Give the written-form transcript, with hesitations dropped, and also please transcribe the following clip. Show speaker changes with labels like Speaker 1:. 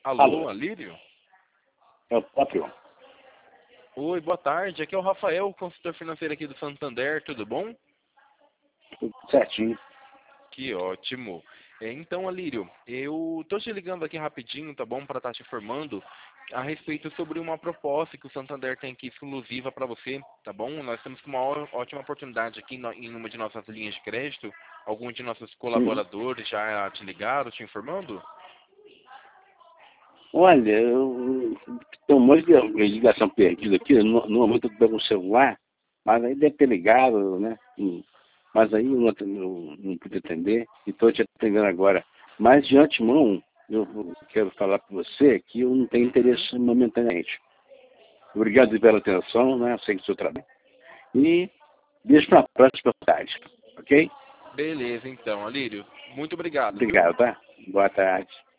Speaker 1: Alô,
Speaker 2: Alô,
Speaker 1: Alírio?
Speaker 2: é o próprio.
Speaker 1: Oi, boa tarde. Aqui é o Rafael, consultor financeiro aqui do Santander, tudo bom?
Speaker 2: Tudo certinho.
Speaker 1: Que ótimo. Então, Alírio, eu tô te ligando aqui rapidinho, tá bom? Para estar te informando a respeito sobre uma proposta que o Santander tem aqui exclusiva para você, tá bom? Nós temos uma ótima oportunidade aqui em uma de nossas linhas de crédito. Alguns de nossos
Speaker 2: Uhum.
Speaker 1: colaboradores já te ligaram, te informando?
Speaker 2: Olha, eu tenho um monte de ligação perdida aqui. Normalmente eu pego o celular, mas aí deve ter ligado, né? Mas aí eu não pude atender e estou te atendendo agora. Mas de antemão, eu quero falar para você que eu não tenho
Speaker 1: Uhum.
Speaker 2: interesse momentaneamente. Obrigado pela atenção, né? Eu sei que é o seu trabalho. E deixo para a próxima tarde, ok?
Speaker 1: Beleza, então, Alírio. Muito obrigado, viu?
Speaker 2: Obrigado, tá? Boa tarde.